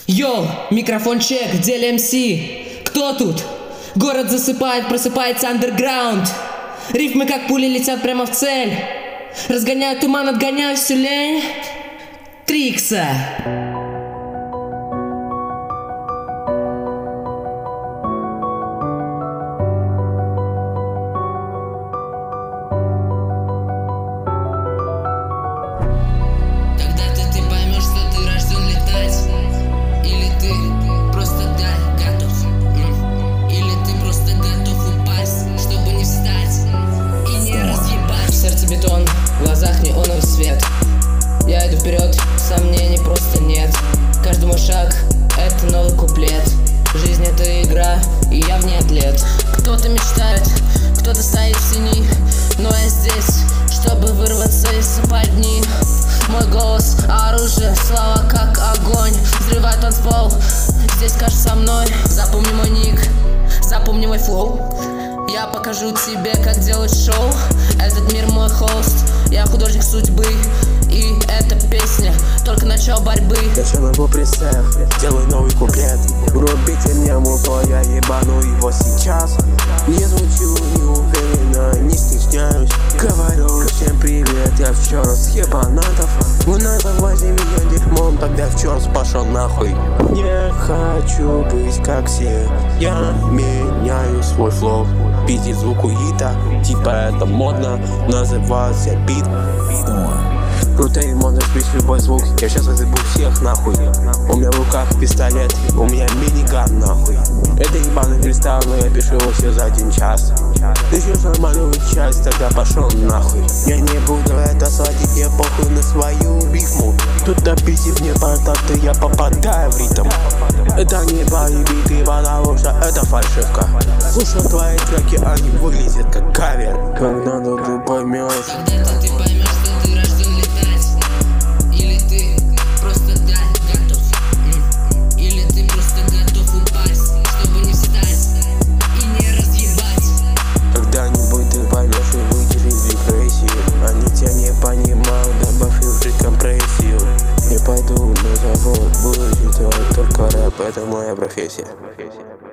Йоу, микрофон чек, в деле МС. Кто тут? Город засыпает, просыпается андерграунд. Рифмы как пули летят прямо в цель. Разгоняю туман, отгоняю всю лень. Трикса. Бетон, в глазах неоновый свет. Я иду вперед, сомнений просто нет. Каждый мой шаг — это новый куплет. Жизнь — это игра, и я в ней атлет. Кто-то мечтает, кто-то стоит в тени, но я здесь, чтобы вырваться из западни. Мой голос — оружие, слова как огонь. Взрывает танцпол, здесь кажется со мной. Запомни мой ник, запомни мой флоу. Я покажу тебе, как делать шоу. Этот мир мой холст, я художник судьбы. И эта песня только начало борьбы. Я человек прицеп, делаю новый куплет. Врубите мне музло, я ебану его сейчас. Не звучу неуверенно, не стесняюсь. Говорю всем привет, я в черт с ебанатов. Вы называйте меня дерьмом, тогда в черт пошел нахуй. Не хочу быть как все, я меняю свой флоу. Пиздить звук уита, типа это модно, назывался бит. Круто и модно спить любой звук, я сейчас разъебу всех нахуй. У меня в руках пистолет, у меня миниган нахуй. Это ебаный фристайл, но я пишу его все за 1 час. Ты ждешь нормальную часть, тогда пошел нахуй. Я не буду это сводить, мне похуй на свою рифму. Тут написив мне контакты, я попадаю в ритм. Это не мои биты, потому что это фальшивка. Слушай твои треки, они выглядят как кавер. Когда ты поймешь, когда-то ты поймешь, что ты рожден летать. Или ты просто готов. Или ты просто готов упасть, чтобы не встать и не разъебать. когда-нибудь ты поймешь и выйдешь из депрессии. Они тебя не понимают, добавь фильтр компрессию. Не пойду на завод, буду делать только рэп, это моя профессия.